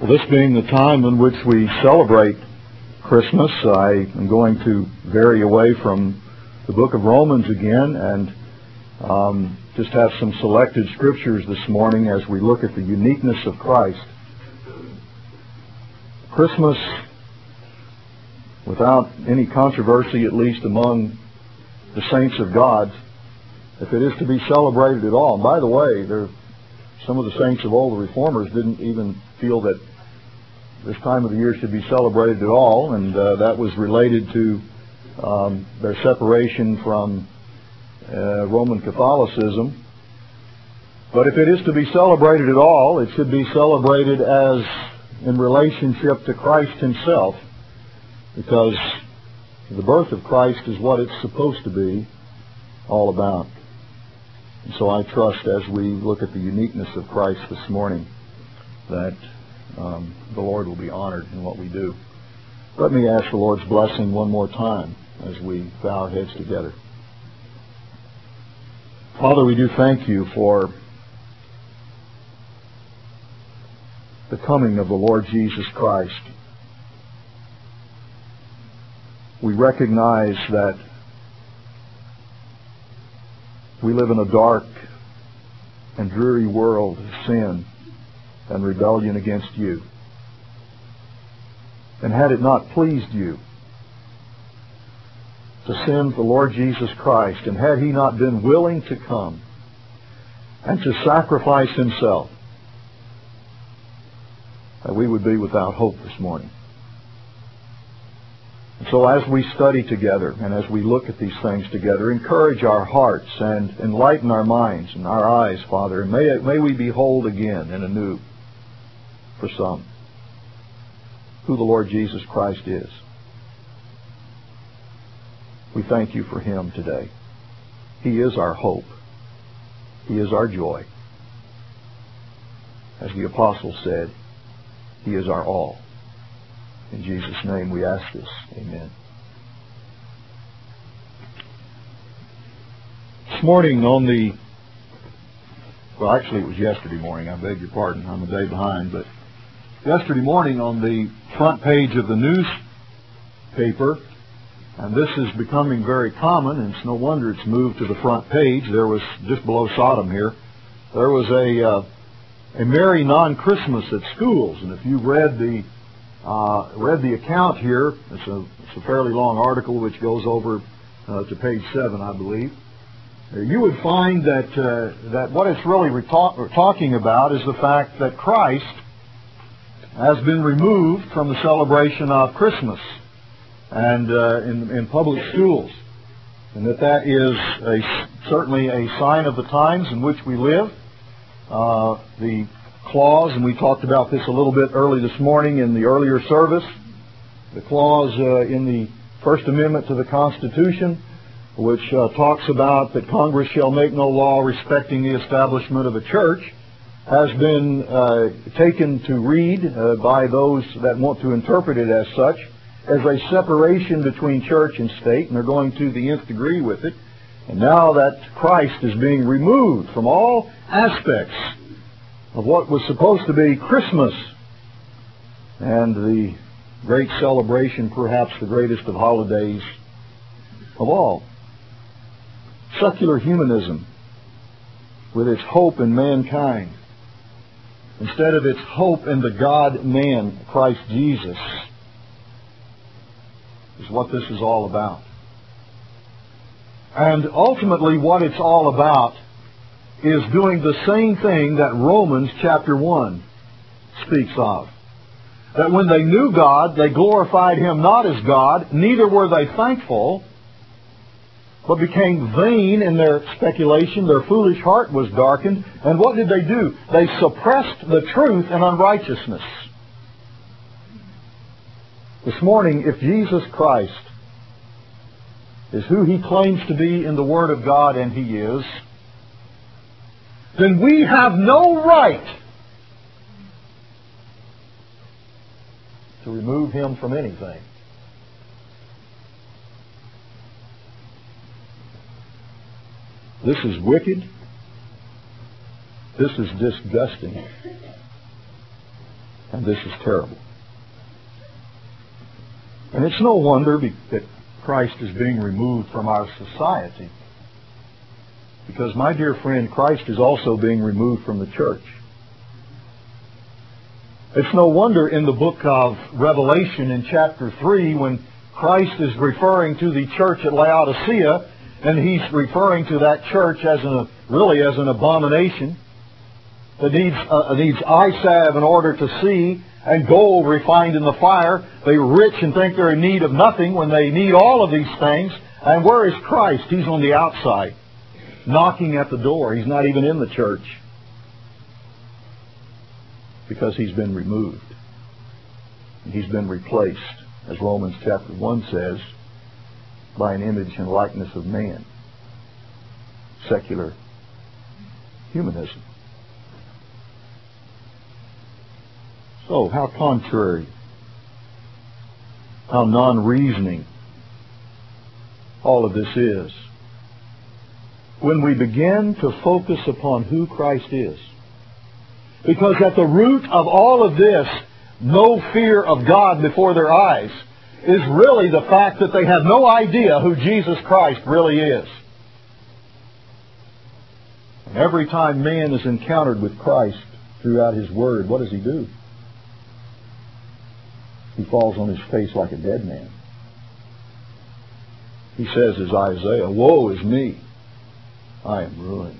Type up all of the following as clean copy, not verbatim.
Well, this being the time in which we celebrate Christmas, I am going to vary away from the book of Romans again and just have some selected scriptures this morning as we look at the uniqueness of Christ. Christmas, without any controversy, at least among the saints of God, if it is to be celebrated at all. And by the way, some of the saints of old, the reformers, didn't even feel that this time of the year should be celebrated at all, and that was related to their separation from Roman Catholicism. But if it is to be celebrated at all, it should be celebrated as in relationship to Christ Himself, because the birth of Christ is what it's supposed to be all about. And so I trust as we look at the uniqueness of Christ this morning that the Lord will be honored in what we do. Let me ask the Lord's blessing one more time as we bow our heads together. Father, we do thank You for the coming of the Lord Jesus Christ. We recognize that we live in a dark and dreary world of sin and rebellion against You. And had it not pleased You to send the Lord Jesus Christ, and had He not been willing to come and to sacrifice Himself, that we would be without hope this morning. And so as we study together and as we look at these things together, encourage our hearts and enlighten our minds and our eyes, Father, and may we behold again and anew for some who the Lord Jesus Christ is. We thank You for Him today. He is our hope. He is our joy. As the apostle said, He is our all. In Jesus' name we ask this. Amen. This morning actually it was yesterday morning, I beg your pardon, I'm a day behind, but yesterday morning on the front page of the newspaper, and this is becoming very common, and it's no wonder it's moved to the front page. There was, just below Sodom here, there was a merry non-Christmas at schools, and if you read the account here, it's a fairly long article which goes over to page 7, I believe. You would find that what it's really talking about is the fact that Christ has been removed from the celebration of Christmas and in public schools, and that is certainly a sign of the times in which we live. The clause, and we talked about this a little bit early this morning in the earlier service, the clause in the First Amendment to the Constitution, which talks about that Congress shall make no law respecting the establishment of a church, has been taken to read by those that want to interpret it as such, as a separation between church and state, and they're going to the nth degree with it. And now that Christ is being removed from all aspects of what was supposed to be Christmas and the great celebration, perhaps the greatest of holidays of all. Secular humanism, with its hope in mankind, instead of its hope in the God-man, Christ Jesus, is what this is all about. And ultimately what it's all about is doing the same thing that Romans chapter 1 speaks of. That when they knew God, they glorified Him not as God, neither were they thankful, but became vain in their speculation. Their foolish heart was darkened. And what did they do? They suppressed the truth in unrighteousness. This morning, if Jesus Christ is who He claims to be in the Word of God, and He is, then we have no right to remove Him from anything. This is wicked. This is disgusting. And this is terrible. And it's no wonder that Christ is being removed from our society. Because, my dear friend, Christ is also being removed from the church. It's no wonder in the book of Revelation in chapter 3, when Christ is referring to the church at Laodicea, and He's referring to that church as an abomination that needs eye salve in order to see, and gold refined in the fire. They're rich and think they're in need of nothing when they need all of these things. And where is Christ? He's on the outside, knocking at the door. He's not even in the church, because He's been removed. He's been replaced, as Romans chapter 1 says, by an image and likeness of man. Secular humanism. So, how contrary, how non-reasoning all of this is when we begin to focus upon who Christ is. Because at the root of all of this, no fear of God before their eyes, is really the fact that they have no idea who Jesus Christ really is. And every time man is encountered with Christ throughout His Word, what does he do? He falls on his face like a dead man. He says, as Isaiah, "Woe is me, I am ruined."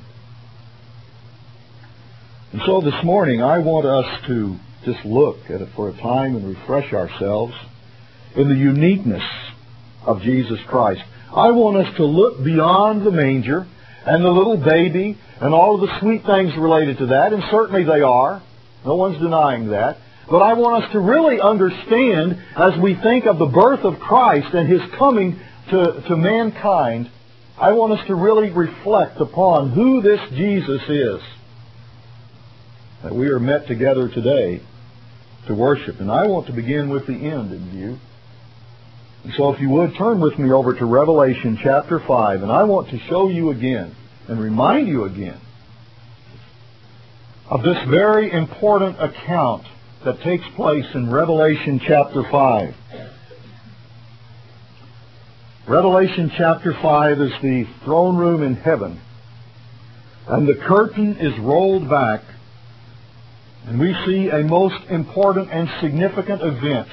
And so this morning I want us to just look at it for a time and refresh ourselves in the uniqueness of Jesus Christ. I want us to look beyond the manger and the little baby and all of the sweet things related to that, and certainly they are. No one's denying that. But I want us to really understand, as we think of the birth of Christ and His coming to mankind, I want us to really reflect upon who this Jesus is that we are met together today to worship. And I want to begin with the end in view. And so if you would, turn with me over to Revelation chapter 5, and I want to show you again and remind you again of this very important account that takes place in Revelation chapter 5. Revelation chapter 5 is the throne room in heaven. And the curtain is rolled back, and we see a most important and significant event,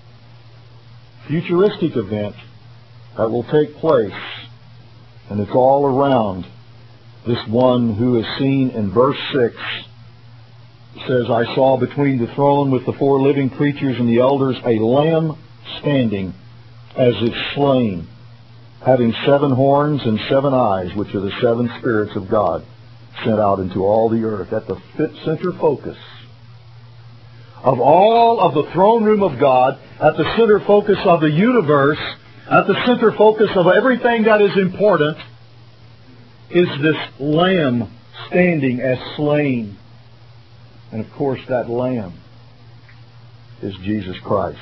futuristic event, that will take place. And it's all around this one who is seen in verse 6. It says, "I saw between the throne with the 4 living creatures and the elders a Lamb standing as if slain, having 7 horns and 7 eyes, which are the 7 spirits of God sent out into all the earth." At the center focus of all of the throne room of God, at the center focus of the universe, at the center focus of everything that is important, is this Lamb standing as slain. And of course that Lamb is Jesus Christ.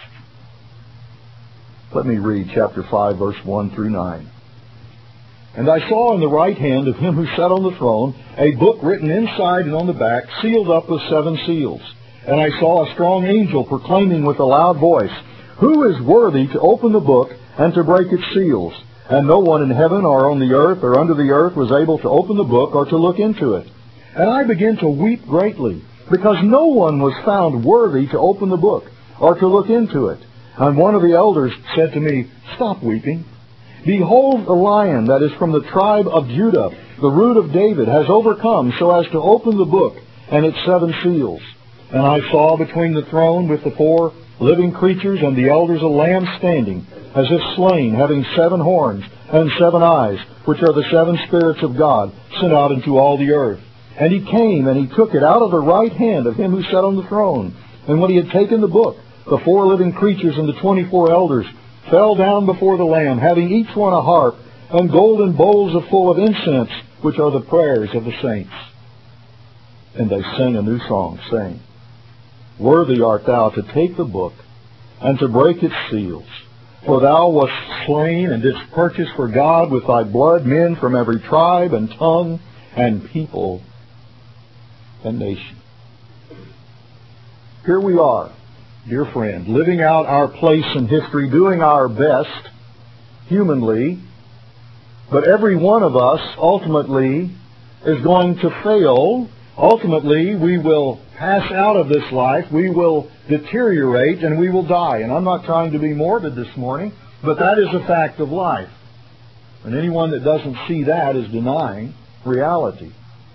Let me read chapter 5, verse 1 through 9. "And I saw in the right hand of Him who sat on the throne a book written inside and on the back, sealed up with 7 seals. And I saw a strong angel proclaiming with a loud voice, 'Who is worthy to open the book and to break its seals?' And no one in heaven or on the earth or under the earth was able to open the book or to look into it. And I began to weep greatly, because no one was found worthy to open the book or to look into it. And one of the elders said to me, 'Stop weeping. Behold, the Lion that is from the tribe of Judah, the root of David, has overcome so as to open the book and its 7 seals.' And I saw between the throne with the 4 living creatures and the elders a Lamb standing, as if slain, having 7 horns and 7 eyes, which are the 7 spirits of God sent out into all the earth. And He came, and He took it out of the right hand of Him who sat on the throne. And when He had taken the book, the 4 living creatures and the 24 elders fell down before the Lamb, having each one a harp and golden bowls full of incense, which are the prayers of the saints. And they sang a new song, saying, 'Worthy art Thou to take the book and to break its seals. For Thou wast slain and didst purchase for God with Thy blood men from every tribe and tongue and people and nation.'" here we are, dear friend, living out our place in history, doing our best humanly, but every one of us ultimately is going to fail. Ultimately, we will pass out of this life, we will deteriorate, and we will die. And I'm not trying to be morbid this morning, but that is a fact of life. And anyone that doesn't see that is denying reality.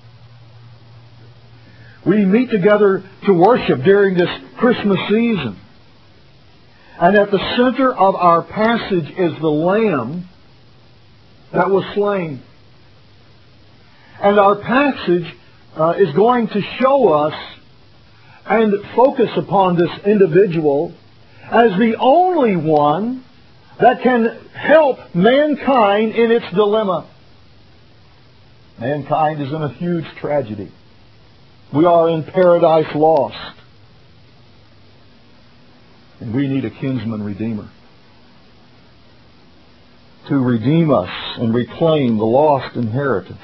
We meet together to worship during this Christmas season. And at the center of our passage is the Lamb that was slain. And our passage is going to show us and focus upon this individual as the only one that can help mankind in its dilemma. Mankind is in a huge tragedy. We are in paradise lost. And we need a kinsman redeemer to redeem us and reclaim the lost inheritance.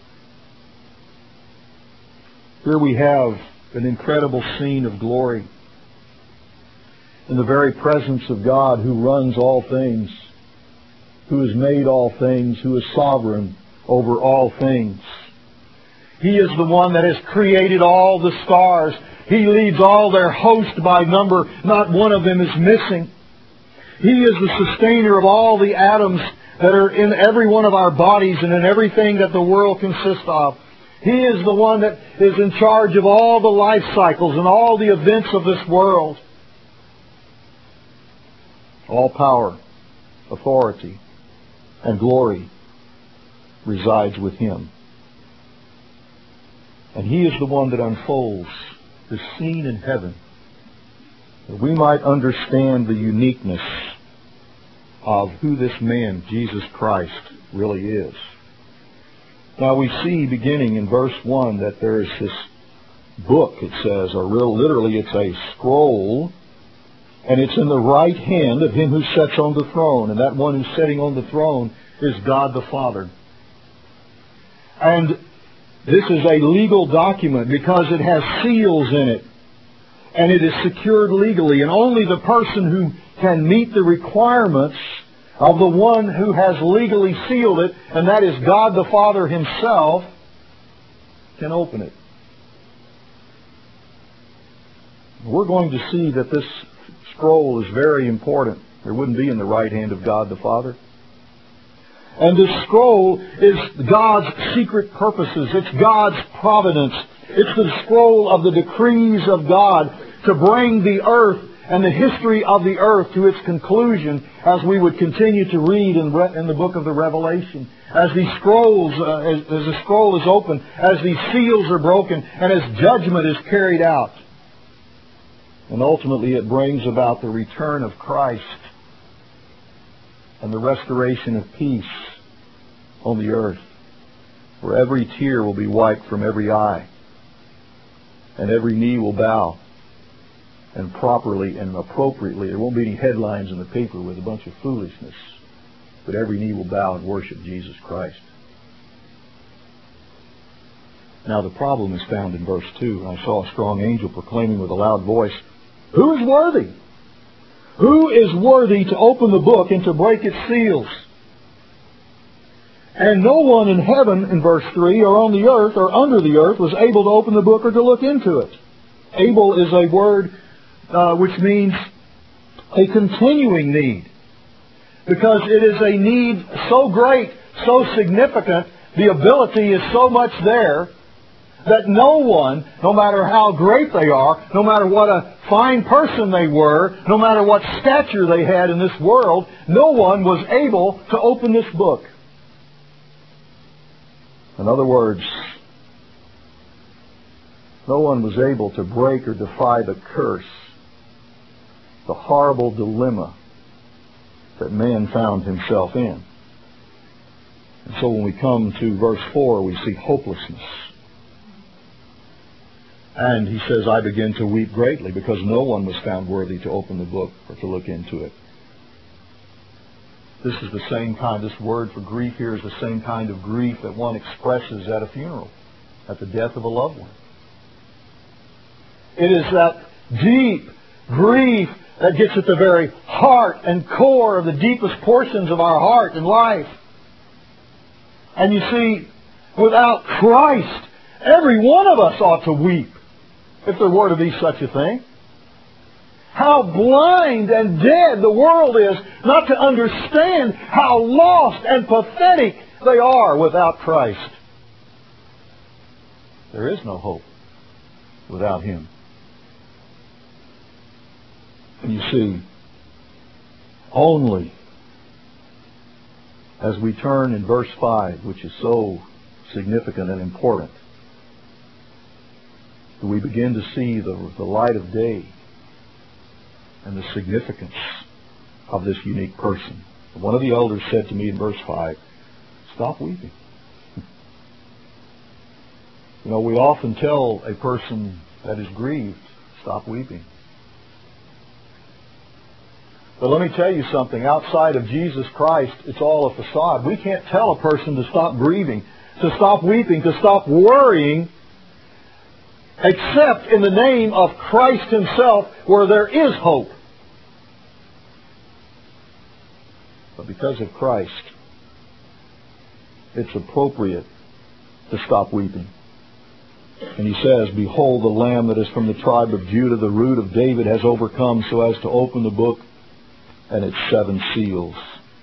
Here we have an incredible scene of glory in the very presence of God, who runs all things, who has made all things, who is sovereign over all things. He is the one that has created all the stars. He leads all their host by number. Not one of them is missing. He is the sustainer of all the atoms that are in every one of our bodies and in everything that the world consists of. He is the one that is in charge of all the life cycles and all the events of this world. All power, authority, and glory resides with Him. And He is the one that unfolds the scene in heaven, that we might understand the uniqueness of who this man, Jesus Christ, really is. Now we see, beginning in verse 1, that there is this book, it says, or literally it's a scroll, and it's in the right hand of Him who sits on the throne. And that one who's sitting on the throne is God the Father. And this is a legal document because it has seals in it. And it is secured legally. And only the person who can meet the requirements of the one who has legally sealed it, and that is God the Father Himself, can open it. We're going to see that this scroll is very important. There wouldn't be in the right hand of God the Father. And this scroll is God's secret purposes. It's God's providence. It's the scroll of the decrees of God to bring the earth and the history of the earth to its conclusion, as we would continue to read in the book of the Revelation. As these scrolls, as the scroll is opened, as these seals are broken, and as judgment is carried out. And ultimately it brings about the return of Christ and the restoration of peace on the earth, where every tear will be wiped from every eye, and every knee will bow, and properly and appropriately. There won't be any headlines in the paper with a bunch of foolishness, but every knee will bow and worship Jesus Christ. Now the problem is found in verse 2. I saw a strong angel proclaiming with a loud voice, "Who is worthy? Who is worthy to open the book and to break its seals?" And no one in heaven, in verse 3, or on the earth or under the earth, was able to open the book or to look into it. Able is a word which means a continuing need, because it is a need so great, so significant, the ability is so much there, that no one, no matter how great they are, no matter what a fine person they were, no matter what stature they had in this world, no one was able to open this book. In other words, no one was able to break or defy the curse, the horrible dilemma that man found himself in. And so when we come to verse 4, we see hopelessness. And he says, "I begin to weep greatly because no one was found worthy to open the book or to look into it." This is the same kind, this word for grief here is the same kind of grief that one expresses at a funeral, at the death of a loved one. It is that deep grief that gets at the very heart and core of the deepest portions of our heart and life. And you see, without Christ, every one of us ought to weep, if there were to be such a thing. How blind and dead the world is not to understand how lost and pathetic they are without Christ. There is no hope without Him. And you see, only as we turn in verse 5, which is so significant and important, do we begin to see the light of day and the significance of this unique person. One of the elders said to me in verse 5, stop weeping. You know, we often tell a person that is grieved, stop weeping. But let me tell you something. Outside of Jesus Christ, it's all a facade. We can't tell a person to stop grieving, to stop weeping, to stop worrying, except in the name of Christ Himself, where there is hope. But because of Christ, it's appropriate to stop weeping. And He says, behold, the Lamb that is from the tribe of Judah, the root of David, has overcome so as to open the book and its 7 seals.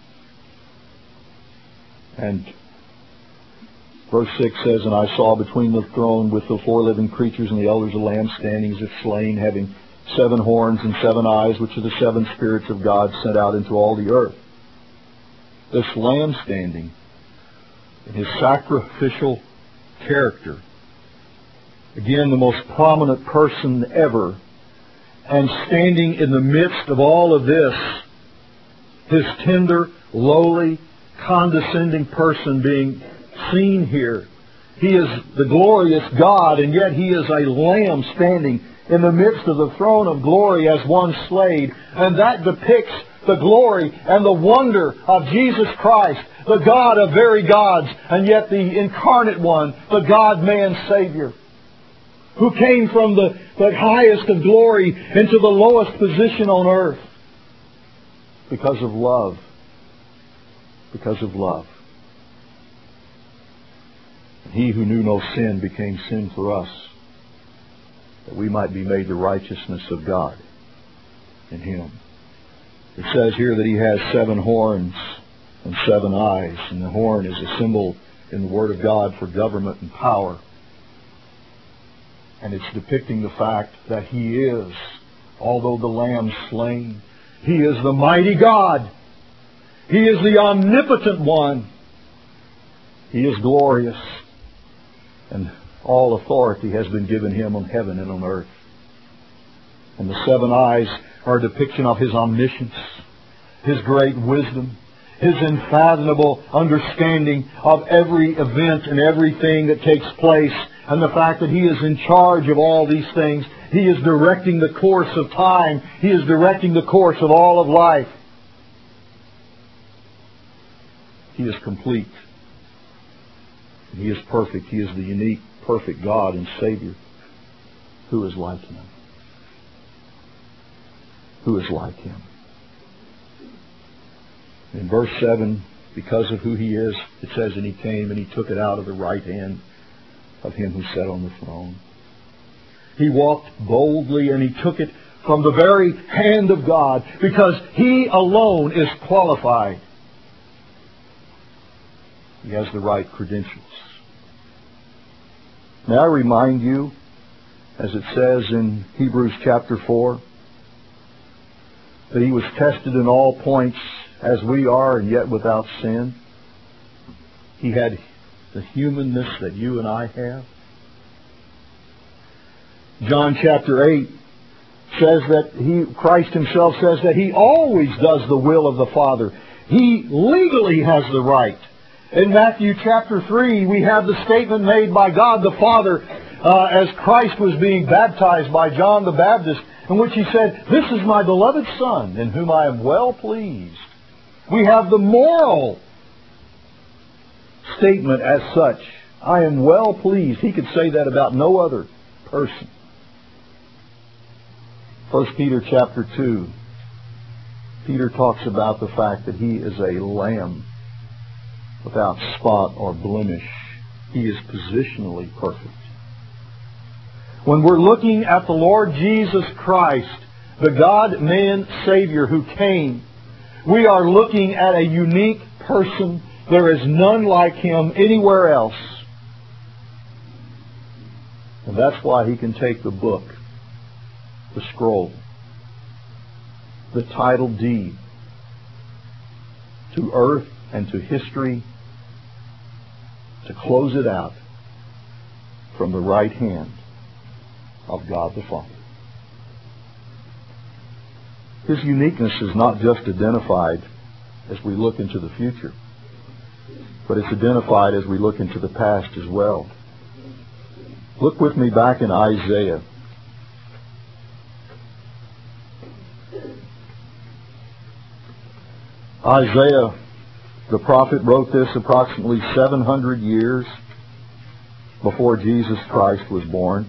And verse 6 says, and I saw between the throne with the 4 living creatures and the elders a Lamb standing as if slain, having 7 horns and 7 eyes, which are the 7 spirits of God sent out into all the earth. This Lamb standing in His sacrificial character, again the most prominent person ever, and standing in the midst of all of this, His tender, lowly, condescending person being seen here. He is the glorious God, and yet He is a Lamb standing in the midst of the throne of glory as one slain. And that depicts the glory and the wonder of Jesus Christ, the God of very gods, and yet the incarnate one, the God-man Savior, who came from the highest of glory into the lowest position on earth because of love. Because of love. He who knew no sin became sin for us, that we might be made the righteousness of God in Him. It says here that He has 7 horns and 7 eyes, and the horn is a symbol in the Word of God for government and power. And it's depicting the fact that He is, although the Lamb slain, He is the mighty God. He is the omnipotent one. He is glorious. And all authority has been given Him on heaven and on earth. And the 7 eyes are a depiction of His omniscience, His great wisdom, His unfathomable understanding of every event and everything that takes place, and the fact that He is in charge of all these things. He is directing the course of time. He is directing the course of all of life. He is complete. He is perfect. He is the unique, perfect God and Savior. Who is like Him? Who is like Him? In verse 7, because of who He is, it says, and He came and He took it out of the right hand of Him who sat on the throne. He walked boldly and He took it from the very hand of God, because He alone is qualified. He has the right credentials. May I remind you, as it says in Hebrews chapter 4, that He was tested in all points as we are, and yet without sin. He had the humanness that you and I have. John chapter 8 says that Christ Himself says that He always does the will of the Father. He legally has the right. In Matthew chapter 3, we have the statement made by God the Father as Christ was being baptized by John the Baptist, in which He said, "This is my beloved Son, in whom I am well pleased." We have the moral statement as such. I am well pleased. He could say that about no other person. 1 Peter chapter 2, Peter talks about the fact that He is a lamb without spot or blemish. He is positionally perfect. When we're looking at the Lord Jesus Christ, the God-man Savior who came, we are looking at a unique person. There is none like Him anywhere else. And that's why He can take the book, the scroll, the title deed to earth and to history, to close it out from the right hand of God the Father. His uniqueness is not just identified as we look into the future, but it's identified as we look into the past as well. Look with me back in Isaiah. Isaiah, the prophet, wrote this approximately 700 years before Jesus Christ was born.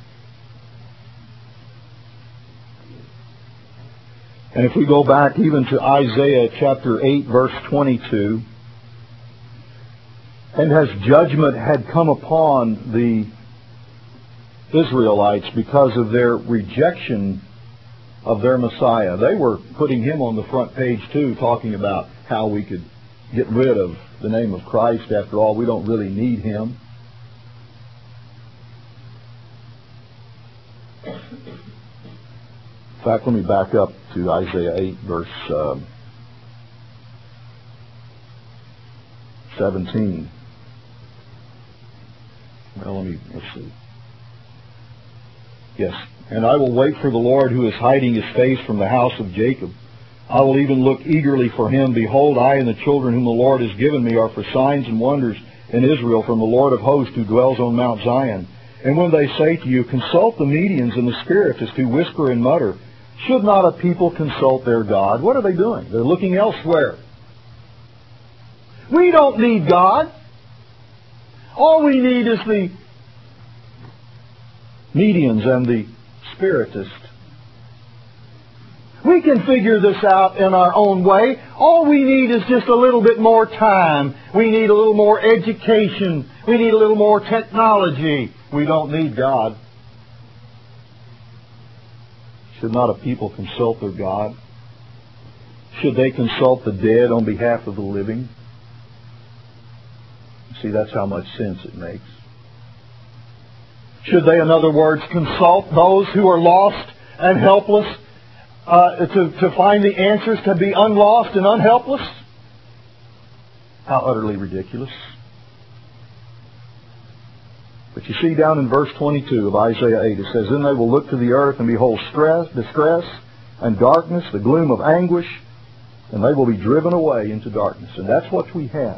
And if we go back even to Isaiah chapter 8, verse 22, and as judgment had come upon the Israelites because of their rejection of their Messiah, they were putting Him on the front page too, talking about how we could get rid of the name of Christ. After all, we don't really need Him. In fact, let me back up to Isaiah 8, verse 17. Well, let's see. Yes. And I will wait for the Lord who is hiding His face from the house of Jacob. I will even look eagerly for Him. Behold, I and the children whom the Lord has given me are for signs and wonders in Israel from the Lord of hosts who dwells on Mount Zion. And when they say to you, consult the Medians and the Spiritists who whisper and mutter, should not a people consult their God? What are they doing? They're looking elsewhere. We don't need God. All we need is the Medians and the Spiritists. We can figure this out in our own way. All we need is just a little bit more time. We need a little more education. We need a little more technology. We don't need God. Should not a people consult their God? Should they consult the dead on behalf of the living? See, that's how much sense it makes. Should they, in other words, consult those who are lost and helpless to find the answers to be unlost and unhelpless? How utterly ridiculous. But you see down in verse 22 of Isaiah 8, it says, then they will look to the earth and behold distress and darkness, the gloom of anguish, and they will be driven away into darkness. And that's what we have.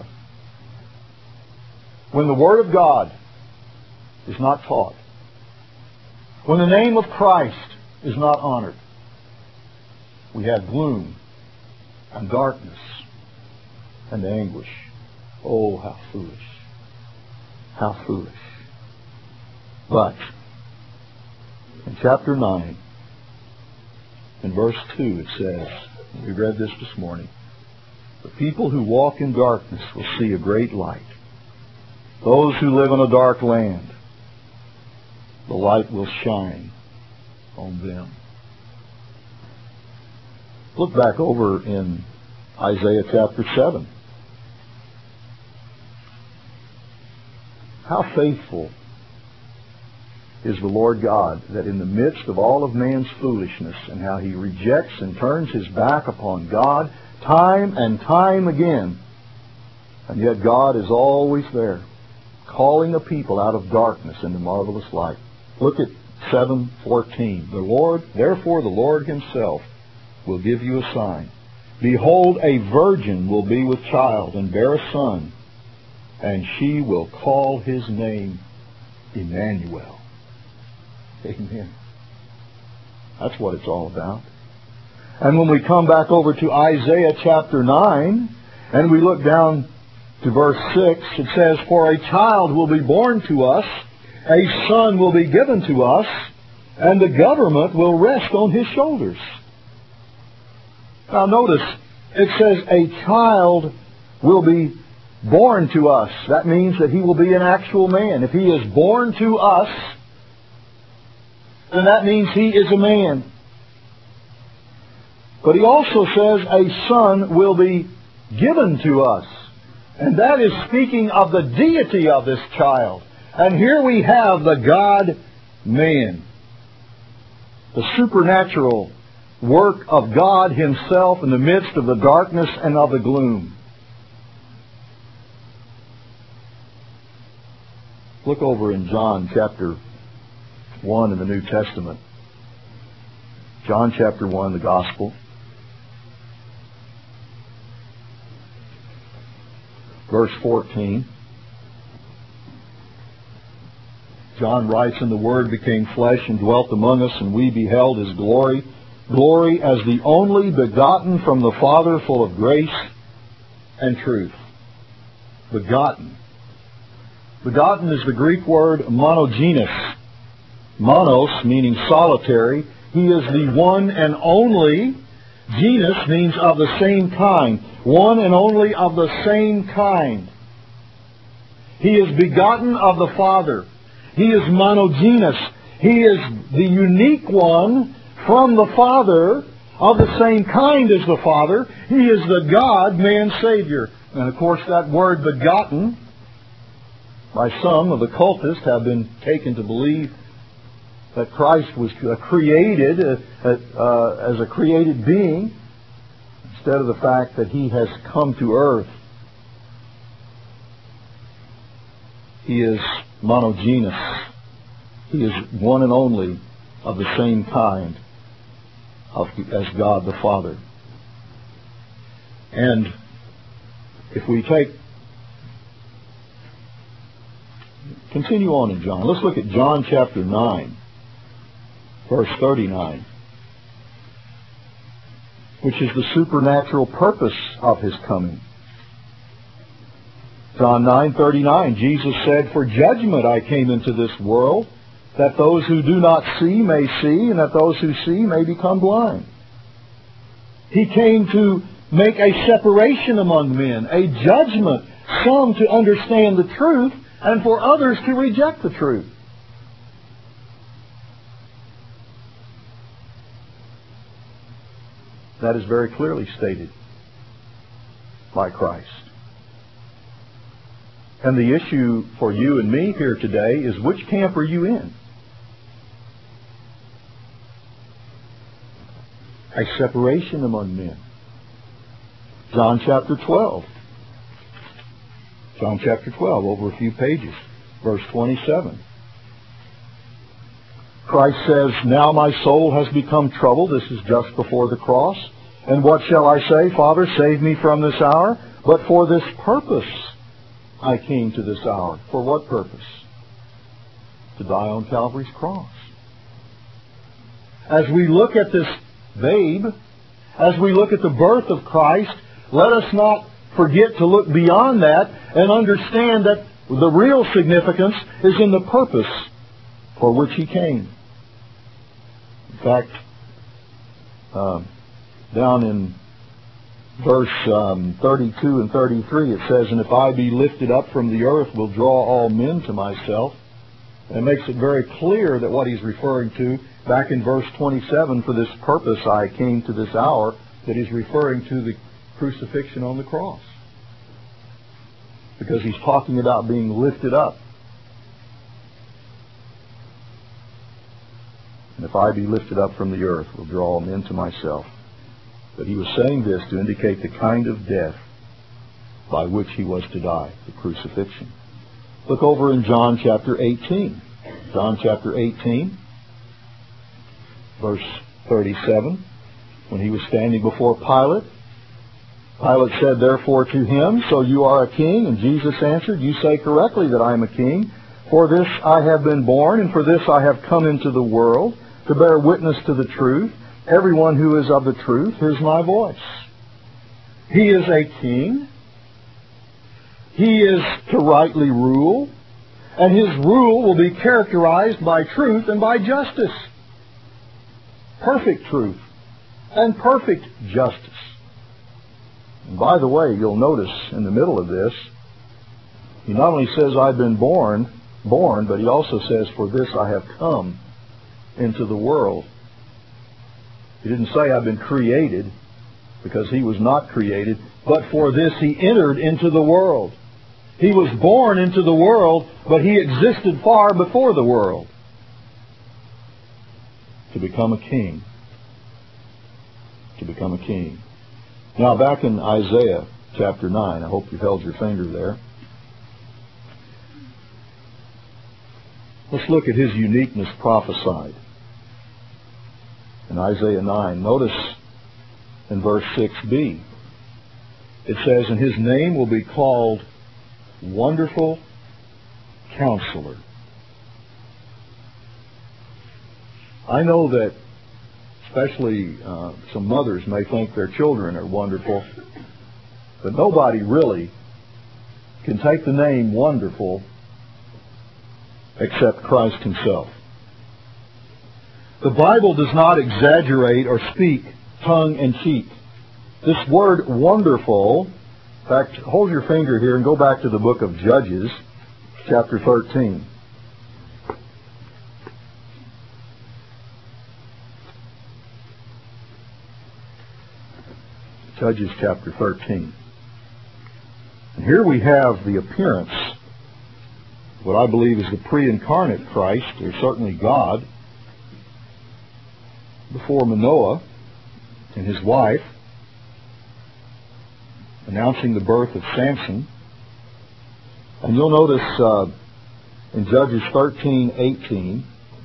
When the Word of God is not taught, when the name of Christ is not honored, we have gloom and darkness and anguish. Oh, how foolish. How foolish. But in chapter 9, in verse 2, it says, we read this morning, the people who walk in darkness will see a great light. Those who live in a dark land, the light will shine on them. Look back over in Isaiah chapter 7. How faithful is the Lord God, that in the midst of all of man's foolishness and how he rejects and turns his back upon God time and time again, and yet God is always there, calling a people out of darkness into marvelous light. Look at 7:14. Therefore the Lord Himself will give you a sign. Behold, a virgin will be with child and bear a son, and she will call his name Emmanuel. Amen. That's what it's all about. And when we come back over to Isaiah chapter 9, and we look down to verse 6, it says, for a child will be born to us, a son will be given to us, and the government will rest on his shoulders. Now notice, it says a child will be born to us. That means that he will be an actual man. If he is born to us, then that means he is a man. But he also says a son will be given to us. And that is speaking of the deity of this child. And here we have the God-man. The supernatural work of God Himself in the midst of the darkness and of the gloom. Look over in John chapter 1 in the New Testament. John chapter 1, the Gospel. Verse 14. John writes, "And the Word became flesh and dwelt among us, and we beheld His glory, glory as the only begotten from the Father, full of grace and truth." Begotten. Begotten is the Greek word monogenes. Monos meaning solitary. He is the one and only. Genus means of the same kind. One and only of the same kind. He is begotten of the Father. He is monogenes. He is the unique one from the Father, of the same kind as the Father. He is the God-man Savior. And of course that word begotten, by some of the cultists have been taken to believe that Christ was created as a created being, instead of the fact that He has come to earth. He is monogenes. He is one and only of the same kind as God the Father. And if we continue on in John. Let's look at John chapter 9, verse 39, which is the supernatural purpose of His coming. John 9:39, Jesus said, "For judgment I came into this world, that those who do not see may see, and that those who see may become blind." He came to make a separation among men, a judgment, some to understand the truth, and for others to reject the truth. That is very clearly stated by Christ. And the issue for you and me here today is, which camp are you in? A separation among men. John chapter 12. John chapter 12, over a few pages, verse 27. Christ says, "Now my soul has become troubled." This is just before the cross. "And what shall I say? Father, save me from this hour. But for this purpose I came to this hour." For what purpose? To die on Calvary's cross. As we look at this babe, as we look at the birth of Christ, let us not forget to look beyond that and understand that the real significance is in the purpose for which He came. In fact, down in verse 32 and 33, it says, "And if I be lifted up from the earth, will draw all men to myself." And it makes it very clear that what He's referring to, back in verse 27, "For this purpose I came to this hour," that He's referring to the crucifixion on the cross. Because He's talking about being lifted up. "And if I be lifted up from the earth, will draw all men to myself." But He was saying this to indicate the kind of death by which He was to die, the crucifixion. Look over in John chapter 18. John chapter 18, verse 37. When He was standing before Pilate, Pilate said therefore to Him, "So you are a king?" And Jesus answered, "You say correctly that I am a king. For this I have been born, and for this I have come into the world, to bear witness to the truth. Everyone who is of the truth hears my voice." He is a king. He is to rightly rule. And His rule will be characterized by truth and by justice. perfect truth, and perfect justice. And by the way, you'll notice in the middle of this, he not only says, I've been born, but he also says, for this I have come into the world. He didn't say I've been created, because he was not created, but for this he entered into the world. He was born into the world, but he existed far before the world to become a king. To become a king. Now back in Isaiah chapter 9, I hope you've held your finger there. Let's look at his uniqueness prophesied. In Isaiah 9, notice in verse 6b, it says, and his name will be called Wonderful Counselor. I know that especially some mothers may think their children are wonderful, but nobody really can take the name wonderful except Christ himself. The Bible does not exaggerate or speak tongue-in-cheek. This word wonderful, in fact, hold your finger here and go back to the book of Judges, chapter 13. Judges chapter 13. And here we have the appearance, what I believe is the pre-incarnate Christ, or certainly God, before Manoah and his wife, announcing the birth of Samson. And you'll notice in Judges 13:18,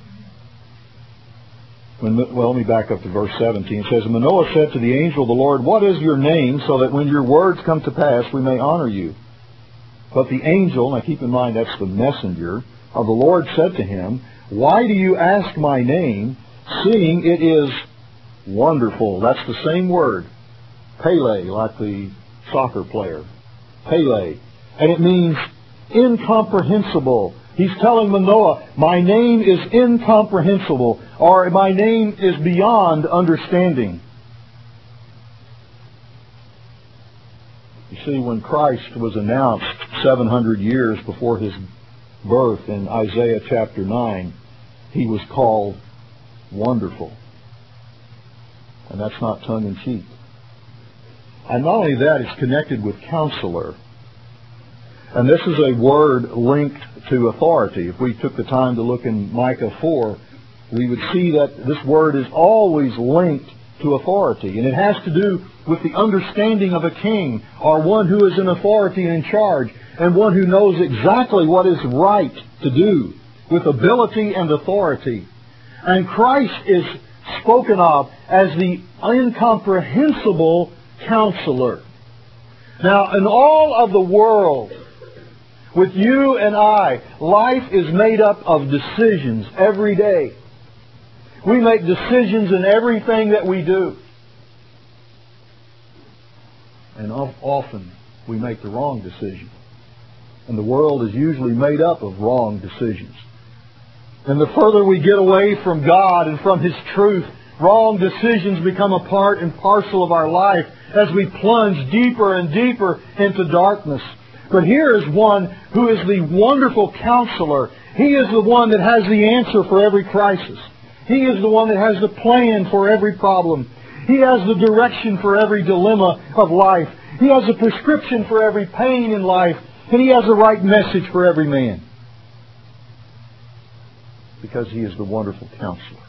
let me back up to verse 17. It says, Manoah said to the angel of the Lord, what is your name, so that when your words come to pass, we may honor you? But the angel, now keep in mind that's the messenger of the Lord, said to him, why do you ask my name, seeing it is wonderful? That's the same word, Pele, like the soccer player. Pele. And it means incomprehensible. He's telling Manoah, my name is incomprehensible, or my name is beyond understanding. You see, when Christ was announced 700 years before his birth in Isaiah chapter 9, he was called Wonderful. And that's not tongue-in-cheek. And not only that, it's connected with Counselor. And this is a word linked to authority. If we took the time to look in Micah 4, we would see that this word is always linked to authority. And it has to do with the understanding of a king, or one who is in authority and in charge, and one who knows exactly what is right to do, with ability and authority. And Christ is spoken of as the incomprehensible Counselor. Now, in all of the world, with you and I, life is made up of decisions every day. We make decisions in everything that we do. And often we make the wrong decision. And the world is usually made up of wrong decisions. And the further we get away from God and from His truth, wrong decisions become a part and parcel of our life as we plunge deeper and deeper into darkness. But here is one who is the wonderful Counselor. He is the one that has the answer for every crisis. He is the one that has the plan for every problem. He has the direction for every dilemma of life. He has a prescription for every pain in life. And He has the right message for every man. Because He is the wonderful Counselor.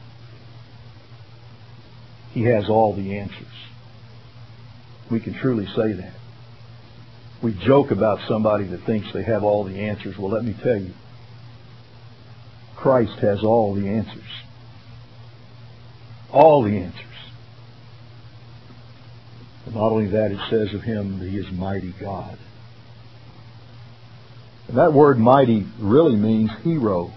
He has all the answers. We can truly say that. We joke about somebody that thinks they have all the answers. Well, let me tell you, Christ has all the answers. All the answers. And not only that, it says of Him that He is mighty God. And that word mighty really means hero.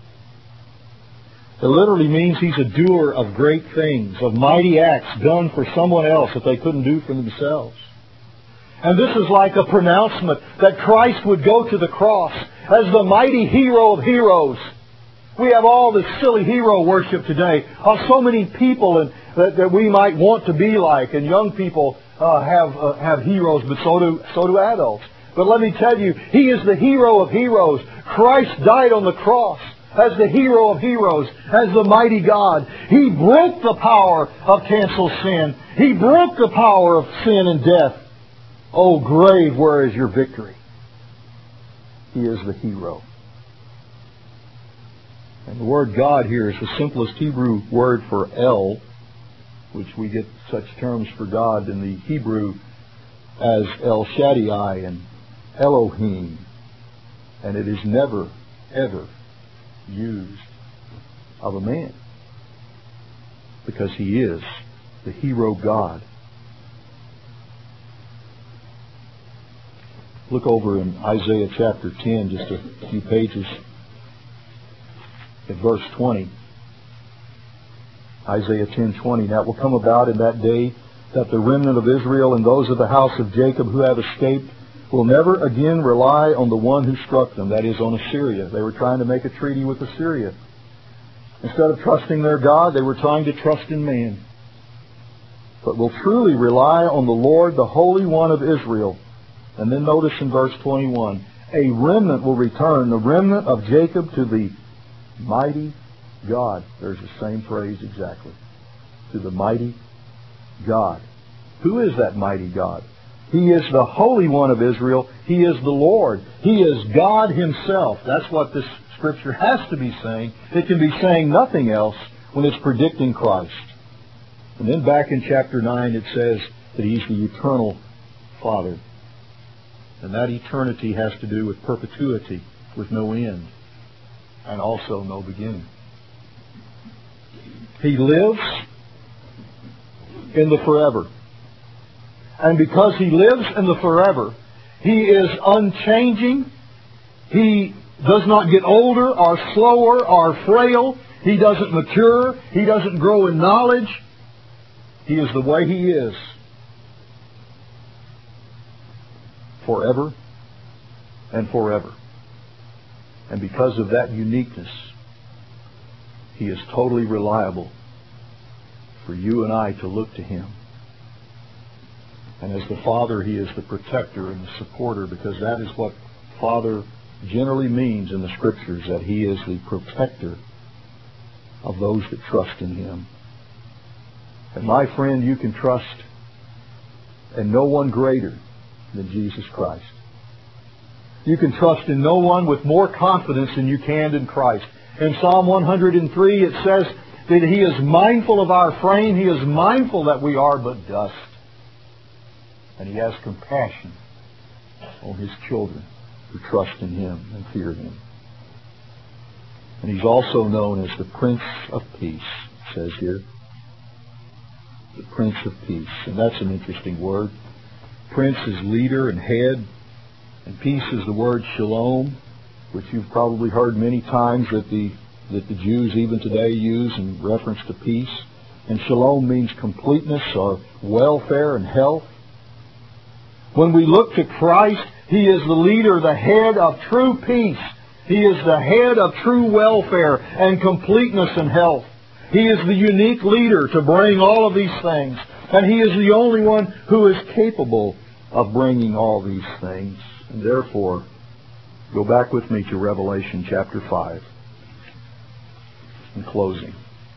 It literally means He's a doer of great things, of mighty acts done for someone else that they couldn't do for themselves. And this is like a pronouncement that Christ would go to the cross as the mighty hero of heroes, We have all this silly hero worship today of so many people that we might want to be like. And young people have heroes, but so do adults. But let me tell you, He is the hero of heroes. Christ died on the cross as the hero of heroes, as the mighty God. He broke the power of canceled sin. He broke the power of sin and death. Oh, grave, where is your victory? He is the hero. And the word God here is the simplest Hebrew word for El, which we get such terms for God in the Hebrew as El Shaddai and Elohim. And it is never, ever used of a man, because He is the hero God. Look over in Isaiah chapter 10, just a few pages, at verse 20. Isaiah 10:20. Now it will come about in that day that the remnant of Israel and those of the house of Jacob who have escaped will never again rely on the one who struck them, that is, on Assyria. They were trying to make a treaty with Assyria. Instead of trusting their God, they were trying to trust in man. But will truly rely on the Lord, the Holy One of Israel. And then notice in verse 21, a remnant will return, the remnant of Jacob, to the mighty God. There's the same phrase exactly. To the mighty God. Who is that mighty God? He is the Holy One of Israel. He is the Lord. He is God Himself. That's what this Scripture has to be saying. It can be saying nothing else when it's predicting Christ. And then back in chapter 9 it says that He's the eternal Father. And that eternity has to do with perpetuity, with no end, and also no beginning. He lives in the forever. And because He lives in the forever, He is unchanging. He does not get older or slower or frail. He doesn't mature. He doesn't grow in knowledge. He is the way He is. Forever and forever. And because of that uniqueness, He is totally reliable for you and I to look to Him. And as the Father, He is the protector and the supporter, because that is what Father generally means in the Scriptures, that He is the protector of those that trust in Him. And my friend, you can trust in no one greater than Jesus Christ. You can trust in no one with more confidence than you can in Christ. In Psalm 103 it says that He is mindful of our frame. He is mindful that we are but dust. And He has compassion on His children who trust in Him and fear Him. And He's also known as the Prince of Peace, it says here. The Prince of Peace. And that's an interesting word. Prince is leader and head. And peace is the word shalom, which you've probably heard many times that the Jews even today use in reference to peace. And shalom means completeness or welfare and health. When we look to Christ, He is the leader, the head of true peace. He is the head of true welfare and completeness and health. He is the unique leader to bring all of these things. And He is the only one who is capable of bringing all these things. And therefore, go back with me to Revelation chapter 5. In closing.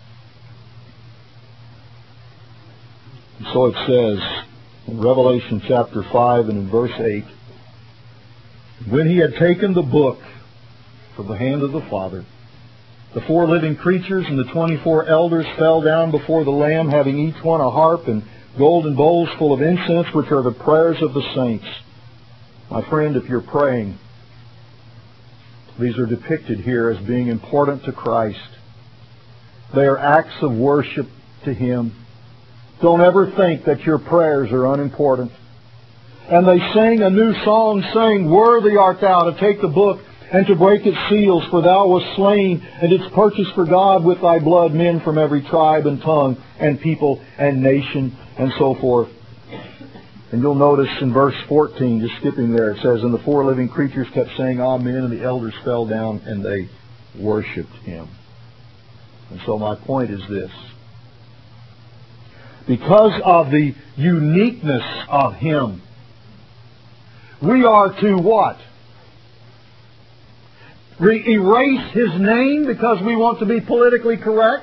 And so it says in Revelation chapter 5 and in verse 8, when He had taken the book from the hand of the Father, the 4 living creatures and the 24 elders fell down before the Lamb, having each one a harp and golden bowls full of incense, which are the prayers of the saints. My friend, if you're praying, these are depicted here as being important to Christ. They are acts of worship to Him. Don't ever think that your prayers are unimportant. And they sang a new song, saying, worthy art thou to take the book and to break its seals, for thou wast slain, and didst purchase for God with thy blood men from every tribe and tongue and people and nation, and so forth. And you'll notice in verse 14, just skipping there, it says, and the 4 living creatures kept saying, Amen, and the elders fell down and they worshipped Him. And so my point is this. Because of the uniqueness of Him, we are to what? Erase His name because we want to be politically correct?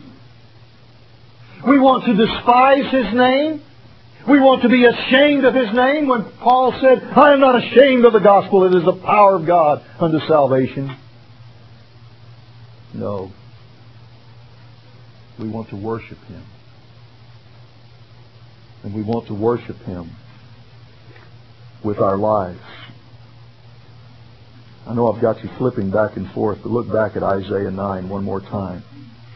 We want to despise His name? We want to be ashamed of His name when Paul said, I am not ashamed of the gospel, it is the power of God unto salvation. No. We want to worship Him. And we want to worship Him with our lives. I know I've got you flipping back and forth, but look back at Isaiah 9 one more time.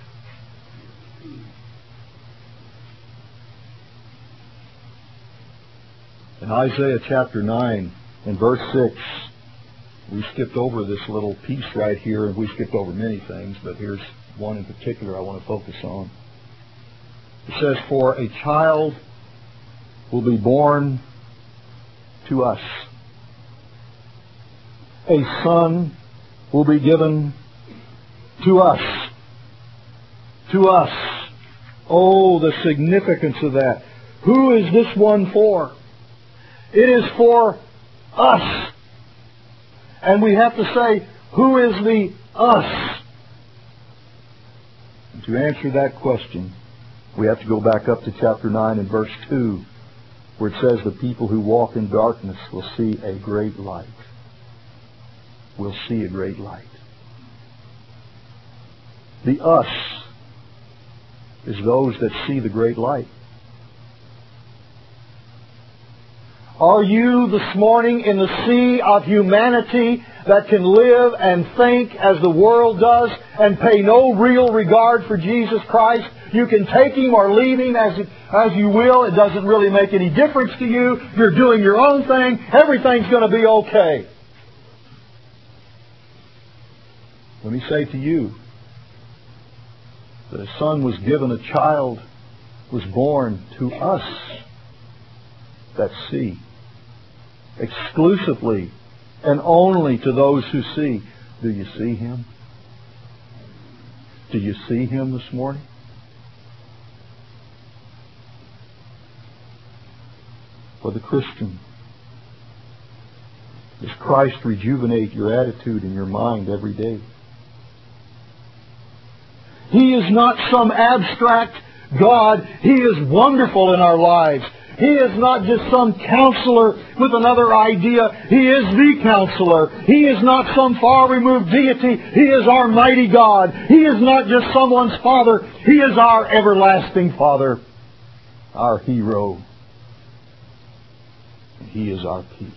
In Isaiah chapter 9 and verse 6, we skipped over this little piece right here, and we skipped over many things, but here's one in particular I want to focus on. It says, For a child will be born to us. A son will be given to us. To us. Oh, the significance of that. Who is this one for? It is for us. And we have to say, who is the us? And to answer that question, we have to go back up to chapter 9 and verse 2, where it says, the people who walk in darkness will see a great light. Will see a great light. The us is those that see the great light. Are you this morning in the sea of humanity that can live and think as the world does and pay no real regard for Jesus Christ? You can take Him or leave Him as you will. It doesn't really make any difference to you. You're doing your own thing. Everything's going to be okay. Let me say to you that a son was given, a child was born to us that see. Exclusively and only to those who see. Do you see Him? Do you see Him this morning? For the Christian, does Christ rejuvenate your attitude and your mind every day? He is not some abstract God. He is wonderful in our lives. He is not just some counselor with another idea. He is the counselor. He is not some far-removed deity. He is our mighty God. He is not just someone's Father. He is our everlasting Father, our hero. And He is our peace.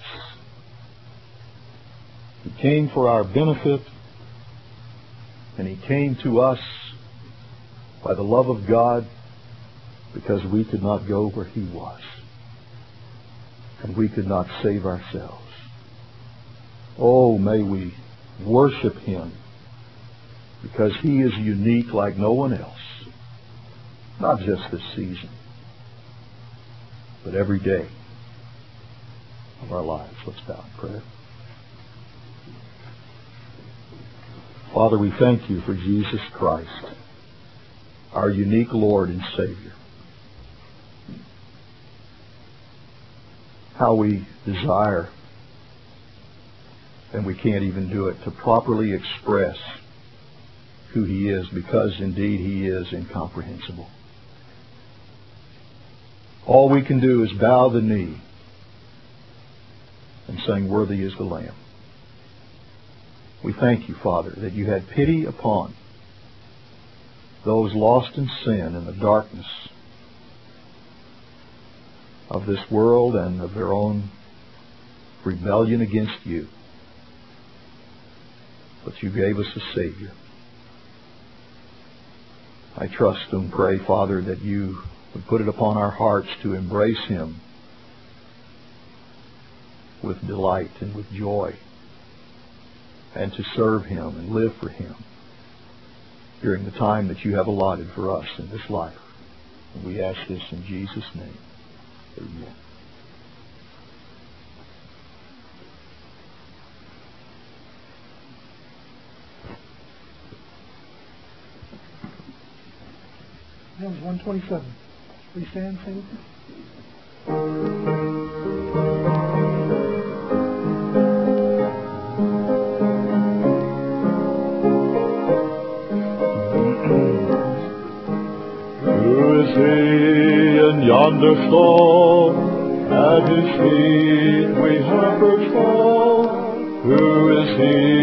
He came for our benefit, and He came to us by the love of God, because we could not go where He was. And we could not save ourselves. Oh, may we worship Him, because He is unique like no one else. Not just this season, but every day of our lives. Let's bow in prayer. Father, we thank You for Jesus Christ, our unique Lord and Savior. How we desire, and we can't even do it, to properly express who He is, because indeed He is incomprehensible. All we can do is bow the knee and sing, Worthy is the Lamb. We thank You, Father, that You had pity upon those lost in sin and the darkness of this world and of their own rebellion against You. But You gave us a Savior. I trust and pray, Father, that You would put it upon our hearts to embrace Him with delight and with joy, and to serve Him and live for Him during the time that You have allotted for us in this life. And we ask this in Jesus' name. Amen. Hymns 127. Please stand, sing with me. Who is he in yonder stall? At his feet we have heard fall. Who is he